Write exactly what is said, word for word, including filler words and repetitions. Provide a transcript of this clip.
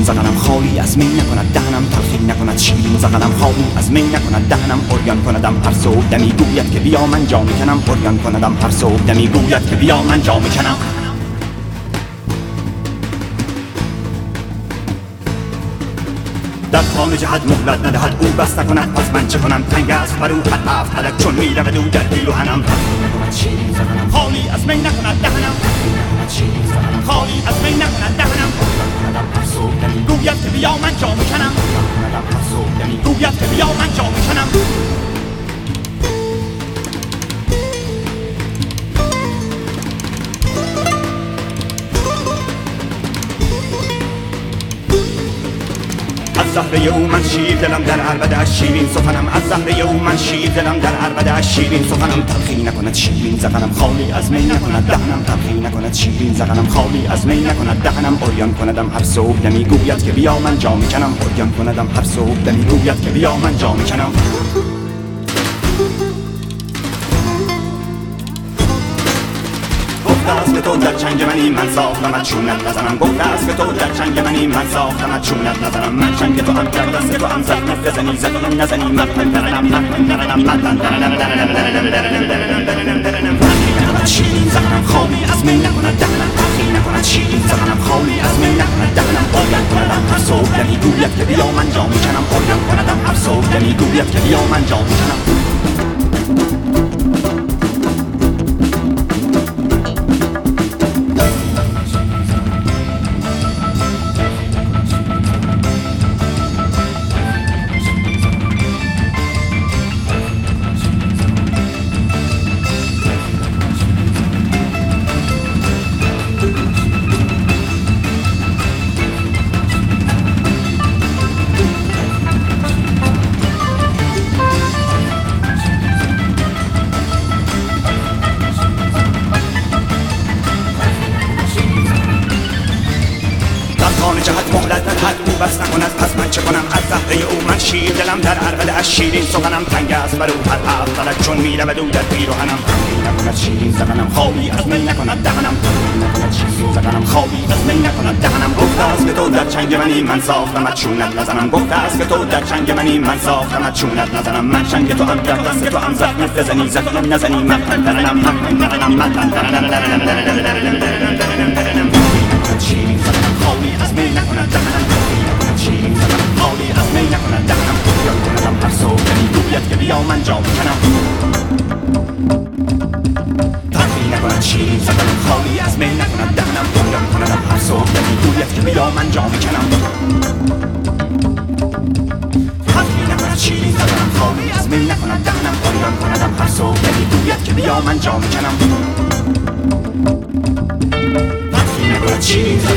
زغنم خالی از می نکند دهنم تلخی نکند شیرین زغنم خالی از می نکند دهنم عریان کندم هر صبح دمی گوید که بیا من جا میکنم عریان کندم هر صبح دمی گوید که بیا من جا میکنم در خانه جهد مهلت ندهد او بس نکند پس من چه کنم تنگ است بر او حد هفت فلک چون میرود او در پیراهنم خالی از می نکند دهنم خالی از می نکند دهنم گوید که بیا من جا میکنم گوید که بیا من جا میکنم از زهره او من شیر دلم در عربده اش شیرین سخنم از زهره او من شیر دلم در عربده اش شیرین سخنم تلخی نکند شیرین زغنم خالی از می نکند دهنم تلخی نکند شیرین زغنم خالی از می نکند دهنم عریان کندم هر صبح دمی گوید که بیا من جا میکنم عریان کندم هر صبح دمی گوید که بیا من جا میکنم گفته است که تو در چنگ منی من ساختمت چونت نزنم گفته است که تو در چنگ منی من ساختمت چونت نزنم من چنگ تو هم کرد است تو هم زخمت بزنی زخم نزنی مطمئن درنم مطمئن درنم مطمئن درنم شیرین زغنم خالی از می نکند دهنم تلخی نکند شیرین زغنم خالی از می نکند دهنم عریان کندم هر صبح دمی گوید که بیا من جا میکنم عریان کندم هر صبح دمی گوید که بیا من جا میکنم جهت مهلت ندهد او بس نکند پس من چه کنم از زهره او من شیر دلم در عربده اش شیرین سخنم تنگ است بر او هر هفت فلک چون میرود او در پیراهنم تلخی نکند شیرین زغنم خالی از می نکند دهنم تلخی نکند شیرین زغنم خالی از می نکند دهنم گفته است که تو در چنگ منی من ساختمت چونت نزنم گفته است که تو در چنگ منی من ساختمت چونت نزنم من چنگ تو هم کرد است تو هم زخمت بزنی زخم نزنی مطمئن درنم مطمئن درنم مطمئن درنم شیرین زغنم خالی از می نکند دهنم تلخی نکند شیرین زغنم خالی از می نکند دهنم عریان کندم هر صبح دمی گوید که بیا من جا میکنم تلخی نکند شیرین زغنم خالی از می نکند دهنم عریان کندم هر صبح دمی گوید که بیا من جا میکنم تلخی نکند شیرین زغنم خالی از می نکند دهنم عریان کندم هر صبح دمی گوید که بیا من جا میکنم شیرین